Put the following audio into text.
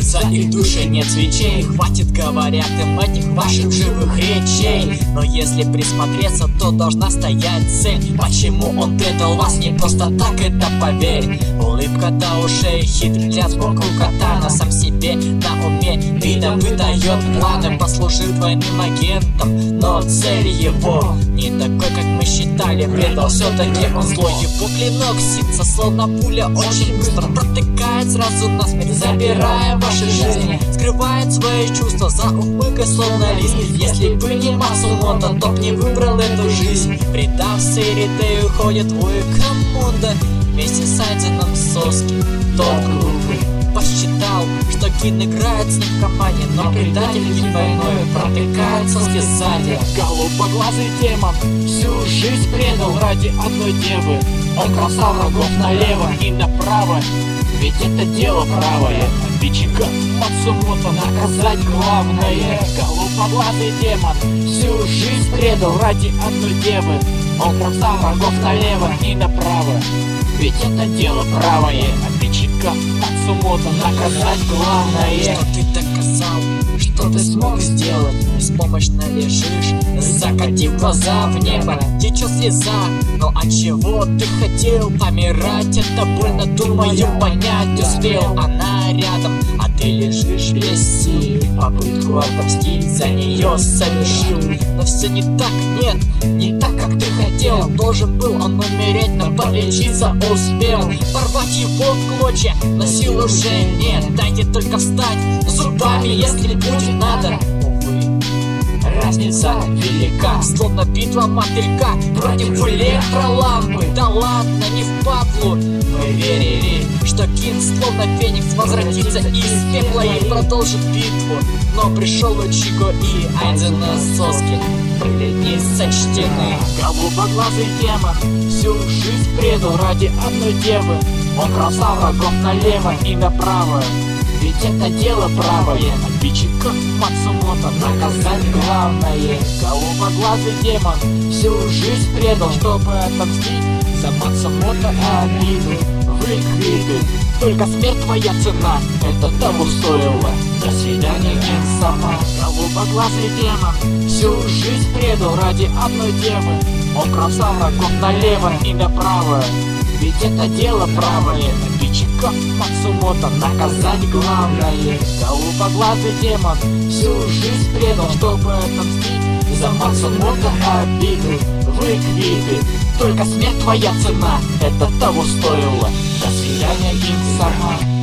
за их души нет свечей. Хватит, говорят им, этих ваших живых речей. Но если присмотреться, то должна стоять цель. Почему он предал вас, не просто так, это поверь. Улыбка до ушей, хитрый взгляд сбоку катана. Сам себе на уме видом выдает планы. Послужил двойным агентом, но цель его не такой, как мы считали. Предал все-таки он злой. Его клинок сится, словно пуля, очень быстро протыкает сразу насмерть, забирая ваши жизни. Скрывает свои чувства за ухмылкой, словно лист. Если бы не Мацумото, то б не выбрал эту жизнь. Предав Сейритей, уходит в Уикамонда вместе с Айденом Соски. Тот глупый посчитал, что Кин играет с ним в команде, но предатель Кин войной протыкает Соски сзади. Голубоглазый демон всю жизнь предал ради одной девы. Он бросал врагов налево и направо, ведь это дело правое. Обидчика Мацумото наказать главное. Голубоглазый демон всю жизнь предал ради одной девы. Он бросал врагов налево и направо, ведь это дело правое. Обидчика Мацумото наказать главное. Что ты доказал, что ты смог сделать? Беспомощно лежишь, закатив глаза в небо. Течет слеза, но от чего ты хотел помирать? Это больно, думаю, понять успел. Она рядом, а ты лежишь без сил. Попытку отомстить за нее совершил, но все не так, нет, не так, как ты хотел. Должен был он умереть, но полечиться успел. Порвать его в клочья, но сил уже нет. Дайте только встать зубами, если будет надо. Увы, разница велика, словно битва мотылька против электролампы. Да ладно, не впадлу. Мы верили, что Кин словно феникс возвратится из пепла и продолжит битву. Но пришел Учико и Айдена Соски были не сочтены. Голубоглазый демон всю жизнь предал ради одной девы. Он бросал врагов налево и направо, ведь это дело правое. Обидчика Мацумото наказать главное. Голубоглазый демон всю жизнь предал, чтобы отомстить за Мацумото обиду. Выкрикивает, только смерть твоя цена, это того стоило. До свидания, Кин-сама. Голубоглазый демон всю жизнь предал ради одной девы. Он бросал врагов налево и направо, ведь это дело правое. Обидчика Мацумото наказать главное. Голубоглазый демон всю жизнь предал, чтобы отомстить за Мацумото обиду. Выкрикивает, только смерть твоя цена, это того стоило. До свидания, Кин-сама.